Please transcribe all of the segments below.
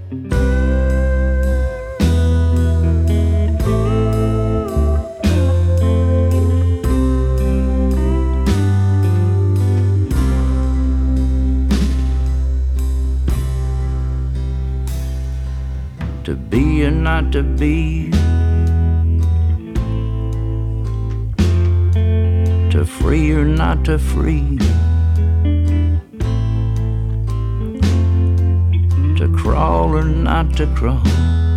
To be or not to be, to free or not to free, to crawl or not to crawl.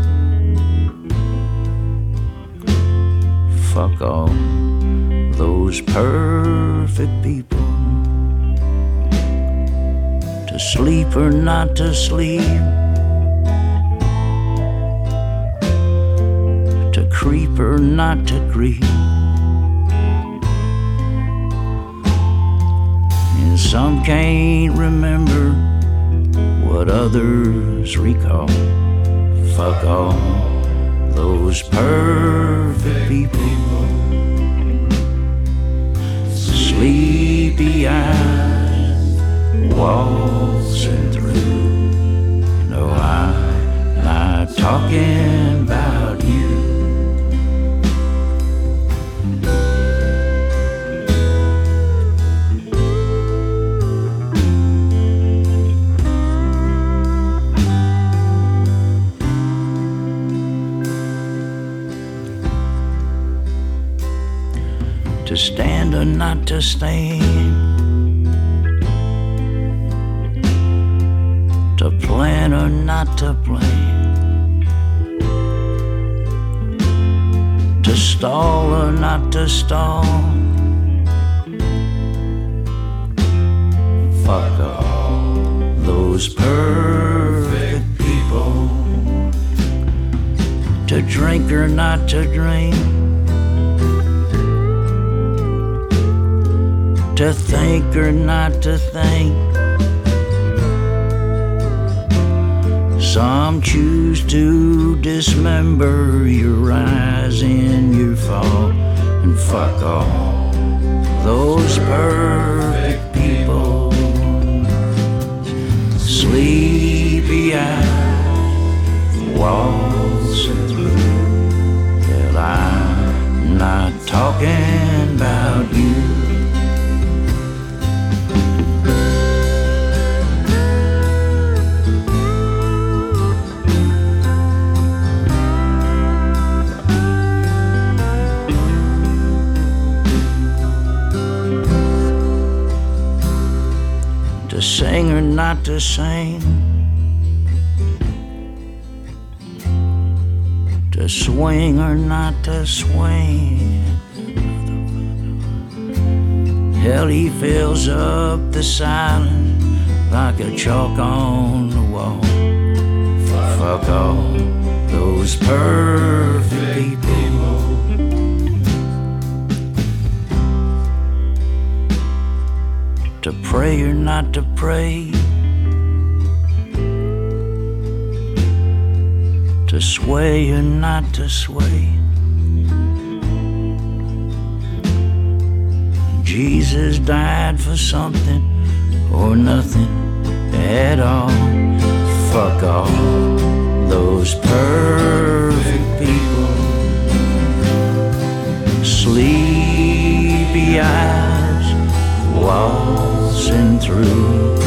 Fuck all those perfect people. To sleep or not to sleep, to creep or not to creep. And some can't remember what others recall. Fuck all those perfect people. Sleepy eyes waltzing through. No, I'm not talking about you. To stand or not to stand, to plan or not to plan, to stall or not to stall. Fuck all those perfect people. To drink or not to drink, to think or not to think. Some choose to dismember your rise and your fall. And fuck all those perfect people. Sleepy eyes waltzing through. Well, I'm not talking about you. To sing or not to sing, to swing or not to swing. Hell, he fills up the silence like a chalk on the wall. Fuck all those perfect people. To pray or not to pray, to sway or not to sway. Jesus died for something or nothing at all. Fuck all those perfect people. Sleepy eyes waltzing through.